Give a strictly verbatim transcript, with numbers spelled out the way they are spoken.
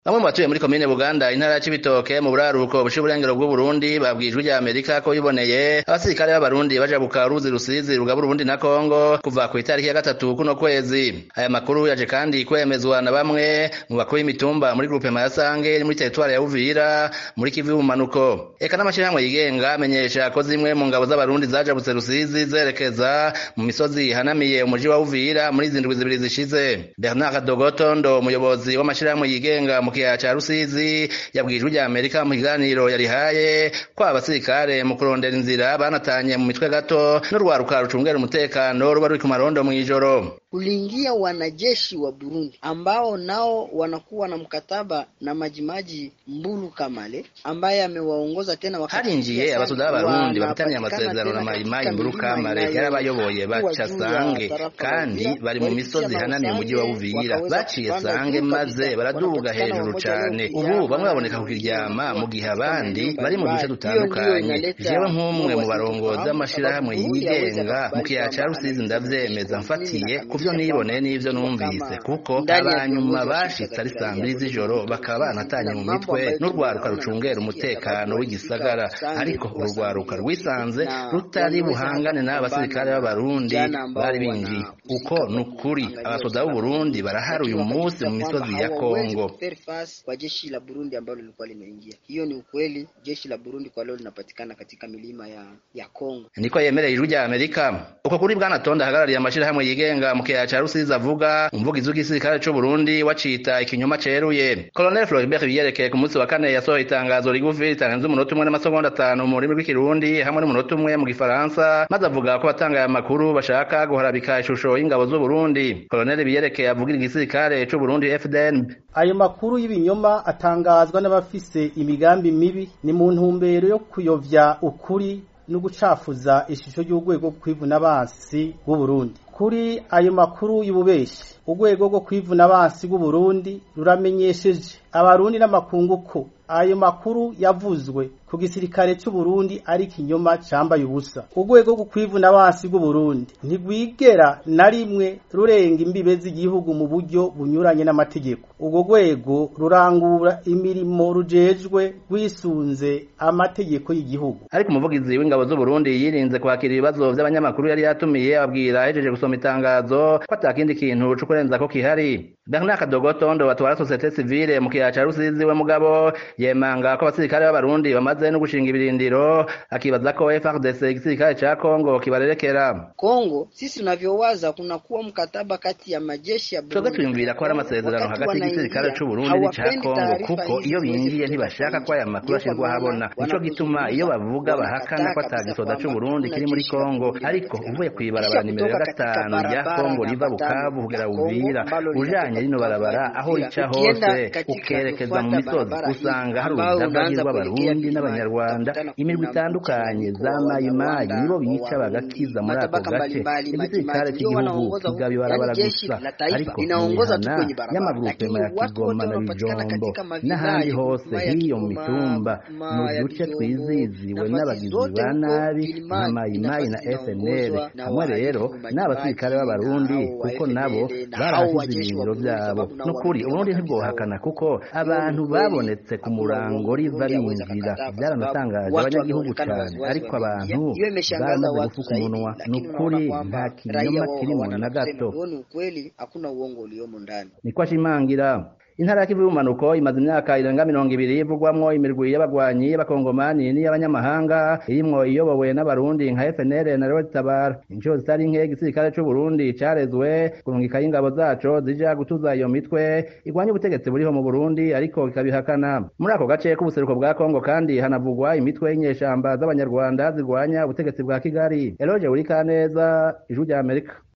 Bamwe mu batuye muri komine Buganda intara ya Cibitoke mu buraruko buca uburengero bw'u Burundi babwijwe rya Amerika ko biboneye abasirikare b'abarundi baja buka uruzi rusizi rugabura Burundi na Kongo kuva ku itariki ya gatatu kuno kwezi. Aya makuru yaje kandi kwemezwa na bamwe mu bakuru y'imitumba muri groupe Mayasange iri muri territoire ya Uvira muri Kivu y'ubumanuko. Eka n'amashirahamwe yigenga amenyesha ko zimwe mu ngabo z'abarundi zajabutse rusizi zerekeza mu misozi hanamiye umuji wa Uvira muri zindwi zibiri zishize. Bernard Dogotondo umuyobozi w'amashirahamwe yigenga mu kiyaya ca Rusizi yabwijwe rya Amerika mu kiganiro yarihaye ko abasirikare mu kurondera inzira banatanye mu mitwe gato n'urwaruka rucungera umutekano ruba ruri ku marondo mw'ijoro. Uliingia wanajeshi wa Burundi ambao nao wanakuwa na mkataba na Majimaji Mbulu Kamale ambaye amewaongoza tena wakati harinjiye abasuda b'abarundi bafitanye amasezerano na Majimaji Mbulu Kamale yarabayoboye baca Sange kandi bari mu misozi hanamiye umuji wa Uvira baciye Sange maze baraduga hejuru cane. Ubu bamwe baboneka kukiryama mu gihe abandi bari mu duce dutandukanye. Jewe nk'umwe mu barongozi b'amashirahamwe yigenga mu kiyaya ca Rusizi ndavyemeza mfatiye kuvyo niboneye n'ivyo numvise kuko abanyuma bashitse ari saa mbiri z'ijoro bakaba banatanye mu mitwe n'urwaruka rucungera umutekano w'igisagara, ariko urugwaruka rwisanze rutari buhangane n'abasirikare b'abarundi bari binjiye. Uko nukuri abasoda b'u Burundi barahari uyu munsi mu misozi ya Kongo kwa jeshi la Burundi ambalo lilikuwa limeingia. Hiyo ni ukweli, jeshi la Burundi kwa leo linapatikana katika milima ya ya Kongo. Niko yemereye ijwi rya Amerika. Uko kuri Bwana Tonda hagarariye amashirahamwe yigenga mu kiyaya ca Rusizi avuga umvugizi w'igisirikare c'u Burundi wacita ikinyoma ceruye. Colonel Floribert Biyerekeye ku munsi wa kane yasohoye itangazo rigufi ritarenze umunota umwe n'amasegonda atanu mu rurimi rw'ikirundi hamwe n'umunota umwe mu gifaransa maze avuga ko batangaye amakuru bashaka guharabika ishusho y'ingabo z'u Burundi. Colonel Biyerekeye avugira igisirikare c'u Burundi F D N B. Ayo makuru y'ibinyoma atangazwa n'abafise imigambi mibi ni mu ntumbero yo kuyovya ukuri no gucafuza ishusho y'urwego kwivuna abansi b'u Burundi. Kuri ayo makuru y'ububeshi urwego rwo kwivuna abansi b'u Burundi ruramenyesheje abarundi n'amakungu ko ayo makuru yavuzwe ku gisirikare cy'u Burundi ari kinyoma cambaye ubusa. Urwego rwo kwivuna abansi b'u Burundi ntigwigera na rimwe rurenga imbibe z'igihugu mu buryo bunyuranye n'amategeko. Urwo rwego rurangura imirimo rujejwe rwisunze amategeko y'igihugu. Ariko umuvugizi w'ingabo z'u Burundi yirinze kwakira ibibazo by'abanyamakuru yari yatumiye ababwira ahejeje gusoma itangazo ko atakindi kintu cyo kurenza ko kihari. Bernard Dogotondo batwara societe civile mu kiyaya ca Rusizi we mugabo yemanga ko abasirikare b'abarundi bamaze no gushinga ibirindiro akibaza ko F A R D C igisirikare ca Kongo kibarerekera. Kongo sisi tunavyowaza kuna kuwa mkataba kati ya majeshi ya Burundi. Tuzo twiyumvira ko ari amasezerano hagati y'igisirikare c'u Burundi n'ica Kongo kuko iyo bingiye ntibashaka ko aya makuru ashirwa habona. Nico gituma iyo bavuga bahakana ko atagisoda c'u Burundi kiri muri Kongo, ariko uvuye kwibarabara nimero ya gatanu ya Kongo riva Bukavu kugera Uvira ujanye rino barabara aho rica hose ukerekeza mu misozi usanga hari urudavagi rw'abarundi n'abanyarwanda imirwi itandukanye za mayimayi nibo bica bagakiza muri ako gace. Igisirikare cy'igihugu kigabi barabara gusa, ariko inaongoza tu kwenye barabara y'amagrupe ya Kigoma na Bijombo n'ahandi hose hiyo mu mitumba mu duce twiziziwe n'abagizi ba nabi nka mayimayi na F N L. Hamwe rero n'abasirikare b'abarundi kuko nabo barahasize ibirindiro byabo. Nukuri Uburundi ntibwohakana kuko abantu babonetse ku murango riva binjira byaranatangaje abanyagihugu cyane, ariko abantu baramaze gufuka umunwa. Nukuri nta kinyoma kirimo na gato. Niko ashimangira. Intara ya Kivu y'ubumanuko imaze imyaka irenga mirongo ibiri ivugwamwo imirwi y'abagwanyi y'abakongomani n'iy'abanyamahanga irimwo iyobowe n'abarundi nka F N L na Red Tabara. Inshuro zitari nke igisirikare c'u Burundi carezwe kurungika y'ingabo zaco zija gutuza iyo mitwe igwanya ubutegetsi buriho mu Burundi, ariko ikabihakana. Muri ako gace k'ubuseruko bwa Kongo kandi hanavugwa imitwe y'inyeshamba z'abanyarwanda zirwanya ubutegetsi bwa Kigali. Eloge Urikaneza, Ijwi rya Amerika.